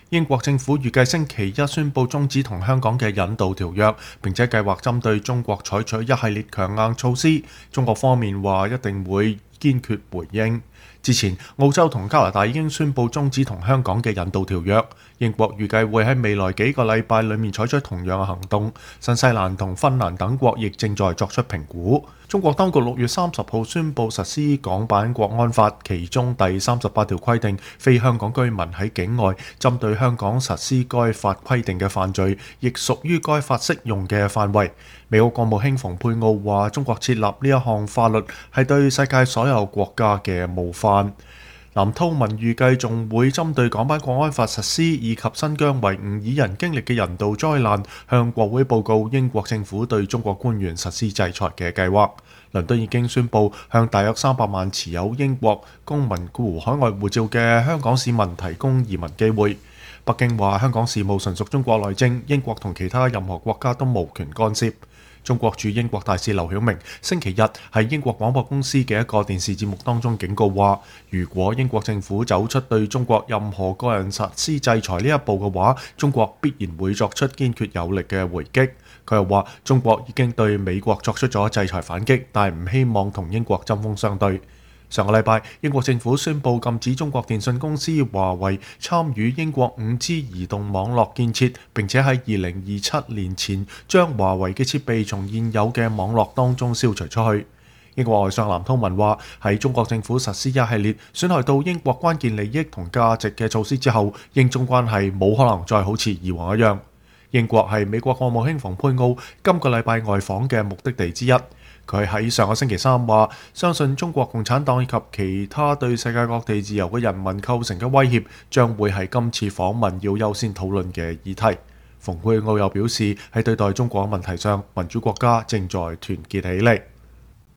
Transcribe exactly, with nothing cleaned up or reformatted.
英國政府預計星期一宣布終止同香港嘅引渡條約，並且計劃針對中國採取一系列強硬措施。中國方面話一定會堅決回應。之前，澳洲同加拿大已經宣布終止同香港嘅引渡條約，英國預計會喺未來幾個禮拜裡面採取同樣嘅行動。新西蘭同芬蘭等國亦正在作出評估。中國當局六月三十號宣布實施港版國安法，其中第三十八條規定，非香港居民喺境外針對香港實施該法規定嘅犯罪，亦屬於該法適用嘅範圍。美國國務卿蓬佩奧話：中國設立呢一項法律係對世界所有國家嘅冒犯。藍韜文預計仲會針對港版國安法實施以及新疆維吾爾人經歷嘅人道災難，向國會報告英國政府對中國官員實施制裁嘅計劃。倫敦已經宣布向大約三百萬持有英國公民括弧海外護照嘅香港市民提供移民機會。北京話香港事務純屬中國內政，英國同其他任何國家都無權干涉。中國駐英國大使劉曉明星期日喺英國廣播公司嘅一個電視節目當中警告話，如果英國政府走出對中國任何個人實施制裁呢一步嘅話，中國必然會作出堅決有力嘅回擊。佢又話，中國已經對美國作出咗制裁反擊，但係唔希望同英國針鋒相對。上個禮拜，英國政府宣布禁止中國電信公司華為參與英國五 G 移動網絡建設，並且喺二零二七年前將華為嘅設備從現有嘅網絡當中消除出去。英國外相藍韜文話：喺中國政府實施一系列損害到英國關鍵利益同價值嘅措施之後，英中關係冇可能再好似以往一樣。英國係美國國務卿蓬佩奧今個禮拜外訪嘅目的地之一。佢喺上個星期三話，相信中國共產黨以及其他對世界各地自由嘅人民構成嘅威脅，將會係今次訪問要優先討論嘅議題。蓬佩奧又表示，喺對待中國問題上，民主國家正在團結起嚟。